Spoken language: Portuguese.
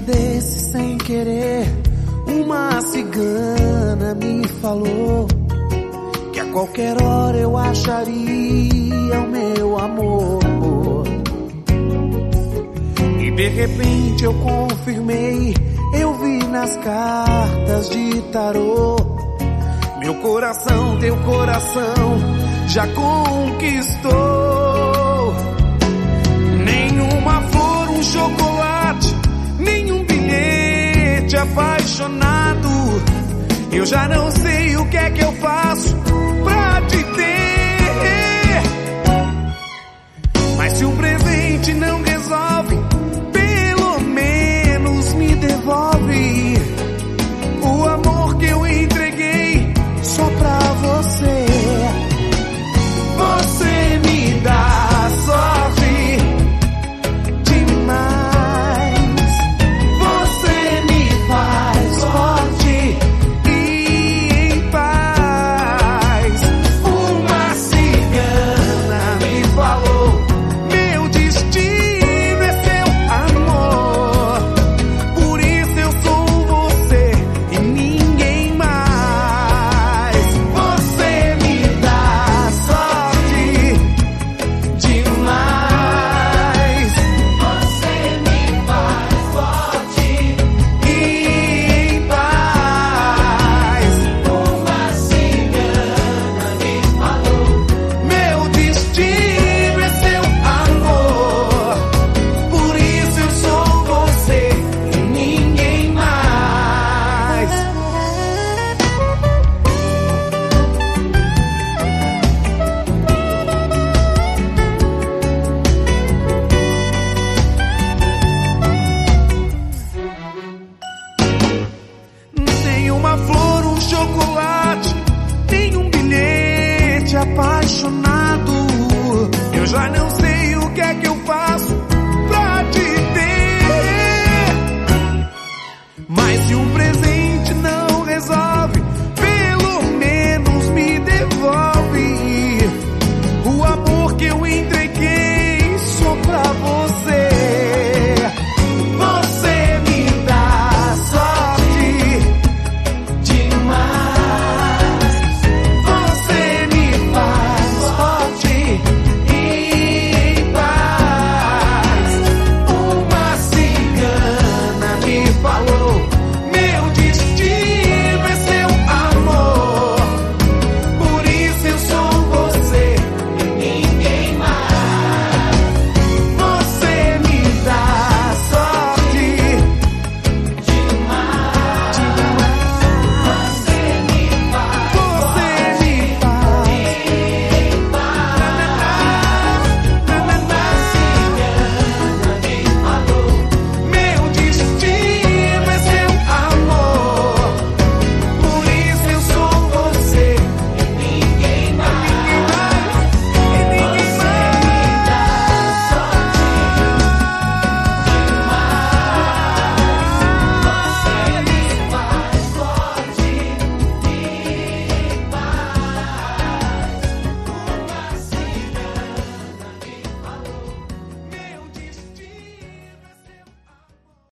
desse, sem querer, uma cigana me falou que a qualquer hora eu acharia o meu amor. E de repente eu confirmei, eu vi nas cartas de tarô. Meu coração, teu coração já conquistou. Nenhuma flor, um chocolate, nenhum bilhete apaixonado. Eu já não sei o que é que eu faço pra te ter. Mas se um presente não resolve